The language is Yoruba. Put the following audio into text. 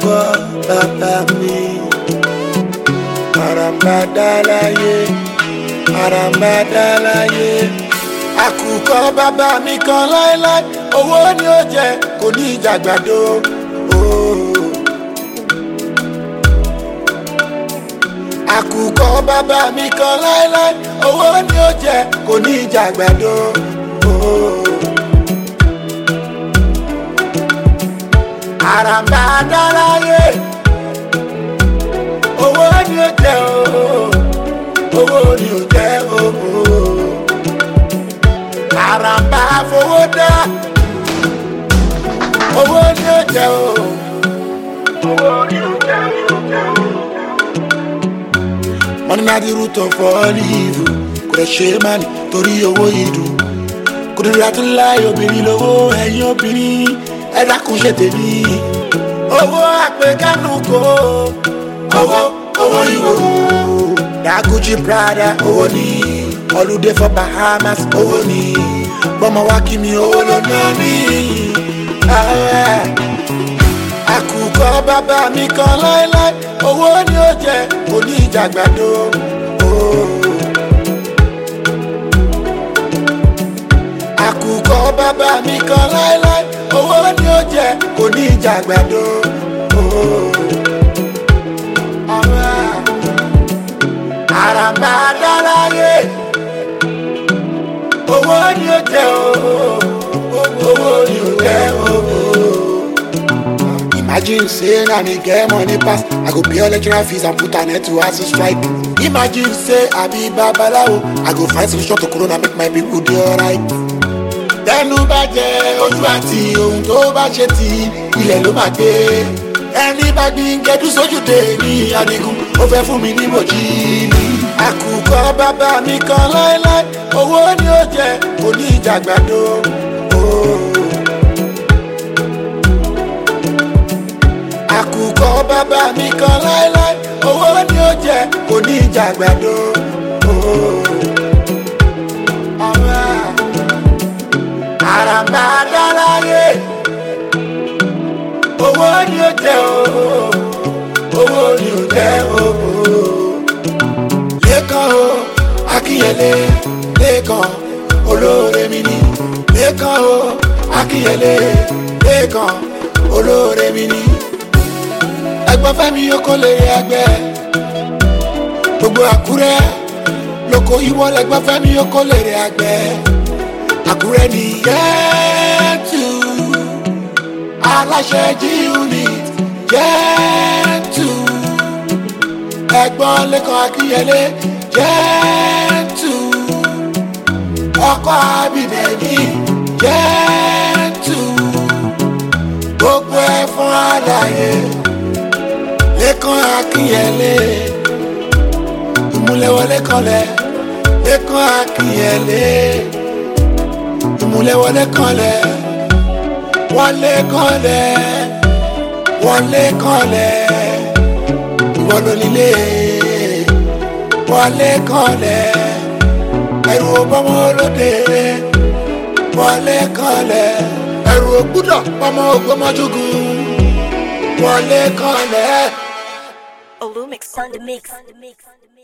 àkùkọ bàbá mi àràmàdà láyé àràmàdà láyé àkùkọ bàbá mi kan láéláé owó ni ó jẹ kò ní ìjàgbàdo. Àkùkọ bàbá mi kan láéláé owó ni ó jẹ kò ní ìjàgbàdo. Àràmàdà láyé owó ni ó jẹ owó ni ó jẹ àràmbà fowó dá owó ni ó jẹ owó ni ó jẹ. Money na the root of all evil. Kò lè ṣe mani torí owó ìdùn. Kò lè ratú láì obìnrin lówó ẹ̀yin obìnrin ẹ dákun ṣe tèmi. Owó àpèkánú kò owó ìwò. Da Gucci Prada owó ni. Holiday for Bahamas owó ni. Bọ́mọ wá kí mi owó ló ná mi. Àkùkọ bàbá mi kan láéláé owó ni ó jẹ kò ní ìjàgbàdo. Àkùkọ bàbá mi kan láéláé owó ni ó jẹ kò ní ìjàgbàdo. Àràmàdà láyé owó ni ó jẹ owó ni ó jẹ Imagine say na me get money pass, I go pay all lecturer fees and put an end to hustle strike. Imagine say I be babalawo, I go find solution to corona make my people dey alright. Tẹnu bá jẹ ojú àti ohun tó bá ṣe ti ilẹ̀ ló máa gbé. Ẹni bá gbin gẹdú sójú dé ní Adigun, ó fẹ́ fún mi ní mòjì ní. Àkùkọ bàbá mi kan láéláé, owó ni ó jẹ kò ní ìjàgbàdo. Àkùkọ bàbá mi kan láéláé owó ni ó jẹ kò ní ìjàgbàdo. Àràmàdà láyé owó ni ó jẹ owó ni ó jẹ Lékan o Akínyẹlé Lékan olóore mi ni. Lékan o Akínyẹlé Lékan olóore mi ni. Ẹ̀gbọ́n Fẹ́mi oko lè rí ẹgbẹ́ gbogbo Àkúrẹ́ lóko ìwọ lẹ́gbọ́n Fẹ́mi oko lè rí ẹgbẹ́ Àkúrẹ́ ní Yẹ́tù aláṣẹ G-Unit Yẹ́tù ẹ̀gbọ́n Lékan Akínyẹlé Yẹ́tù ọkọ Abídẹ́mí Yẹ́tù gbogbo ẹ̀ fún àlàyé. Lékan Akínyẹlé ìmúlẹ̀wọlé kanlẹ̀. Lékan Akínyẹlé ìmúlẹ̀wọlé kanlẹ̀. Wọlé kanlẹ̀ wọlé kanlẹ̀ ìwọ ló nílé. Wọlé kanlẹ̀ ẹrù ọbọmọ olóde. Wọlé kanlẹ̀ ẹrù ògbúdọ̀ ọmọ Ògbómọ̀ṣọ́gun. Wọlé kanlẹ̀. Olumix on the mix.